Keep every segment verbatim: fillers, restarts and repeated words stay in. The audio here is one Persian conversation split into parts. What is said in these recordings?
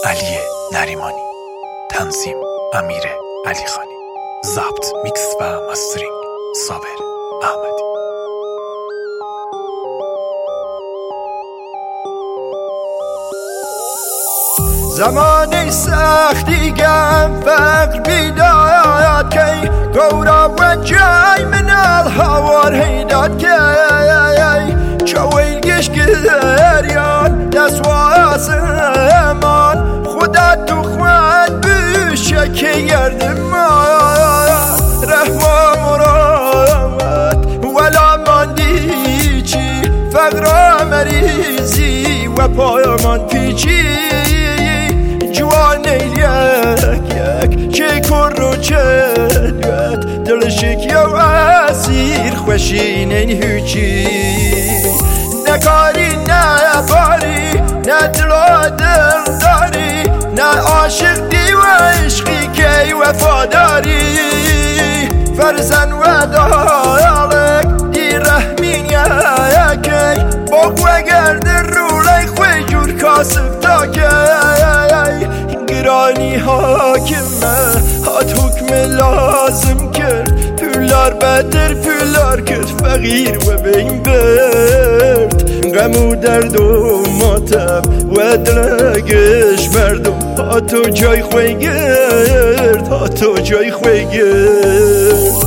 علی نریمانی، تنظیم امیر علی خانی، ضبط میکس و مسترینگ صابر احمدی. زمانی سختی گم فقر بیداد کی گورا و جای من الهوار هیداد کی چویل گش گریان دست واسمان خدا تو خواد بشه که گردم رحمه مرامت ولا ماندی چی فقر مریضی و پایمان پیچی جوان یک یک چه کر و چه دوت دلشک یا اسیر خوشین این هیچی نکاری نه باری نه دل و دل داری نه عاشق دی و عشقی که وفاداری فرزن و دارک دی رحمین یکی باق و گرد رولی خوی جور کاسب تا که گرانی حاکمه هات حکم لازم کرد پولار بدر پولار کرد فقیر و بین برد غم و درد و ماتم و دلگش مردم هاتو جای خوی گرد هاتو جای خوی گرد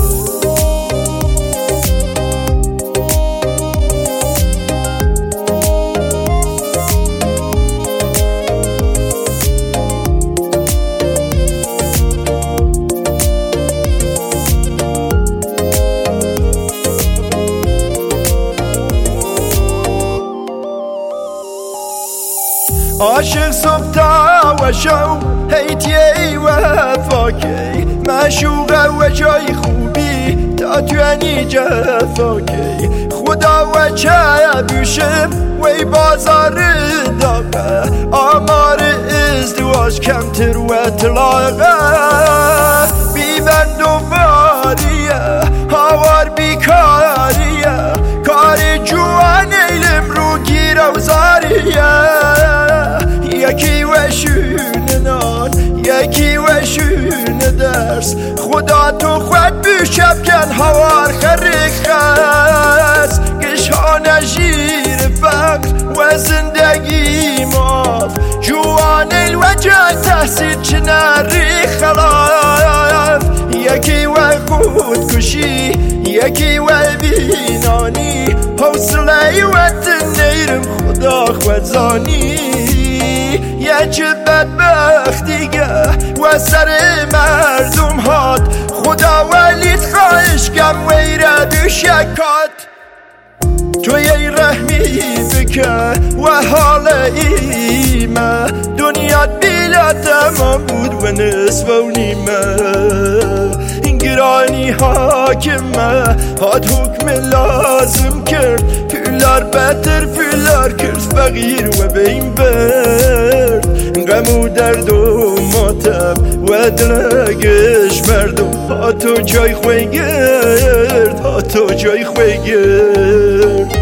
عاشق صبح تا و شو هیتیه و فاکی معشوقه و جای خوبی تا توانی جفاکی خدا و چه بیشم وی بازار داغه آمار ازدواج کمتر و طلاقه بیبند و باریه هاوار بیکاریه کار جوان ایلم رو گیره و زاریه یکی و شونه نان یکی و شونه درس خدا تو خود بشب کن هوار خریخ خست گشانه جیر فقر و زندگی ماف جوان الوجه تحصیل چنری خلاف یکی و خود کشی یکی و بینانی حوصله و تنیرم خدا خود زانی یه چه بدبختیگه و سر مردم هات خدا ولیت خواهش کم ویره دو شکات تو یه رحمی بکن و حال ایمه دنیا بیلا تمام بود و نصف و نیمه گرانی حاکمه هات حکم لازم کرد پولار بدر پولار کرد فقیر و بین برد غم و درد و ماتم و دلگش مردم هاتو جای خوی گرد هاتو جای خوی گرد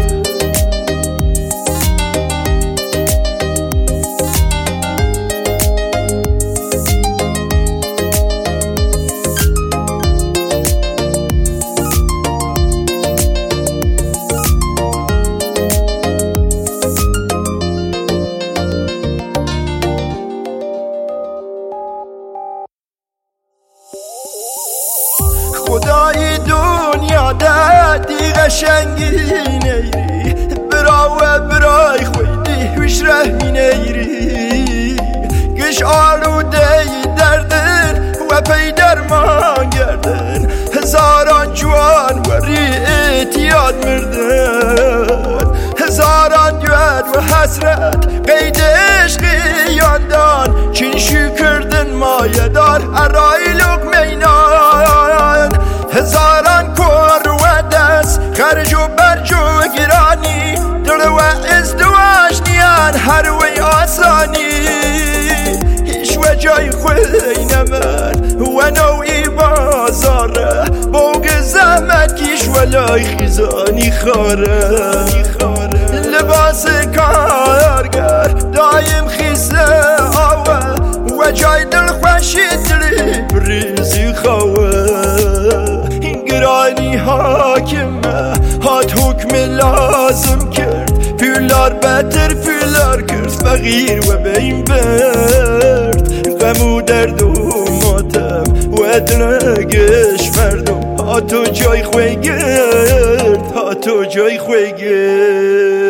خدای دنیا دادی قشنگی نیری برا و برای خویدی وش رحمی نیری گش آلوده دردن و پی درمان گردن هزاران جوان وری اعتیاد مردن هزاران جوان و حسرت قید عشقی یاندان چین شو کردن مایه دار ارای لقمینان هزاران کور و دست خرج و برج و گرانی دل و ازدواج نیان هر وی آسانی هیچ و جای خوی نمن و نوعی بازاره بوگ زحمت کش ولای خیزانی خاره لباس کارگر دایم خیزه آور لازم کرد پولار بتر پولار کرد فقیر و بین برد غم و درد و ماتم و دلگش مردم ها تو جای خوی گرد ها تو جای خوی گرد